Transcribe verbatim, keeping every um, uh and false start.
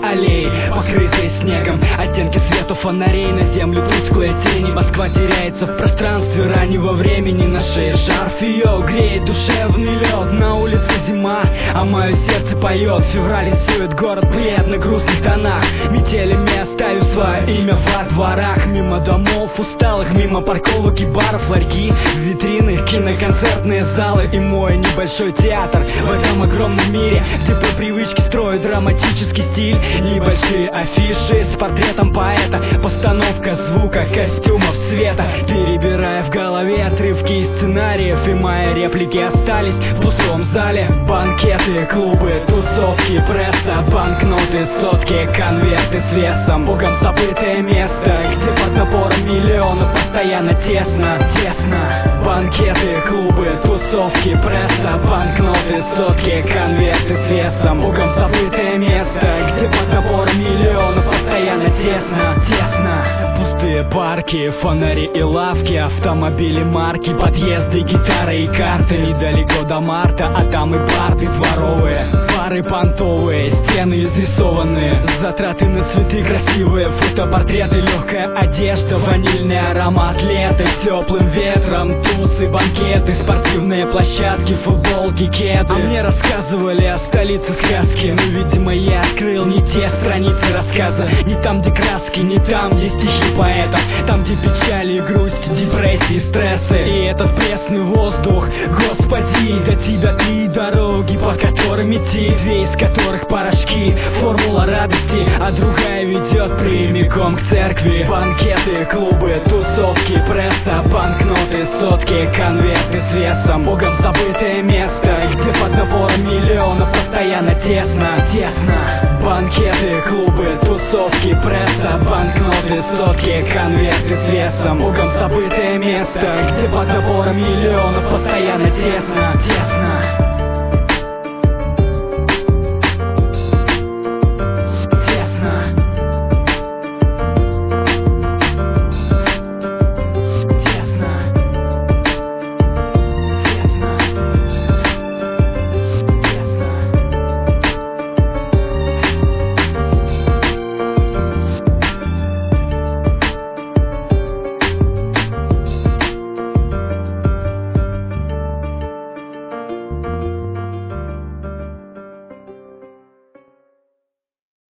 аллеи, покрытые снегом, оттенки свету фонарей, на землю тусклые тени. Москва теряется в пространстве раннего времени, на шее шарф ее греет душевный лед. На улице зима, а мое сердце поет. Февраль рисует город в бледно-грустных тонах, метелями оставив свое имя во дворах. Мимо домов усталых, мимо парковок и баров, ларьки, витрины, киноконцертные залы и мой небольшой театр в этом огромном мире, где по привычке строят драматический стиль. Небольшие афиши с портретом поэта, постановка звука, костюмов, света. Перебирая в голове отрывки из сценариев, и мои реплики остались в пустом зале. Банкеты, клубы, тусовки, пресса, банкноты, сотки, конверты с весом. Богом забытое место, где под напором миллионов постоянно тесно, тесно. Банкеты, клубы, тусовки, пресса, банкноты, сотки, конверты с весом. Богом забытое место, где под напором миллионов постоянно тесно, тесно. Пустые парки, фонари и лавки, автомобили марки, подъезды, гитары и карты. Недалеко до марта, а там и парты дворовые, пары понтовые, стены изрисованные, затраты на цветы красивые, фотопортреты, легкая одежда, ванильный аромат лета, теплым ветром, тусы, банкеты, спортивные площадки, футболки, кеды. А мне рассказывали о столице сказки, но, видимо, я открыл не те страницы рассказа. Не там, где краски, не там, где стихи поэтов, там, где печали, грусть, депрессии, стрессы и этот пресный воздух. Господи, до тебя три дороги, по которым идти, две из которых порошки, формула радости, а другая ведет прямиком к церкви. Банкеты, клубы, тусовки, пресса, банкноты, сотки, конверты с весом. Богом забытое место, где под напором миллионов постоянно тесно, тесно. Банкеты, клубы, тусовки, пресса, банкноты, сотки, конверты с весом. Богом забытое место, где под напором миллионов постоянно тесно, тесно.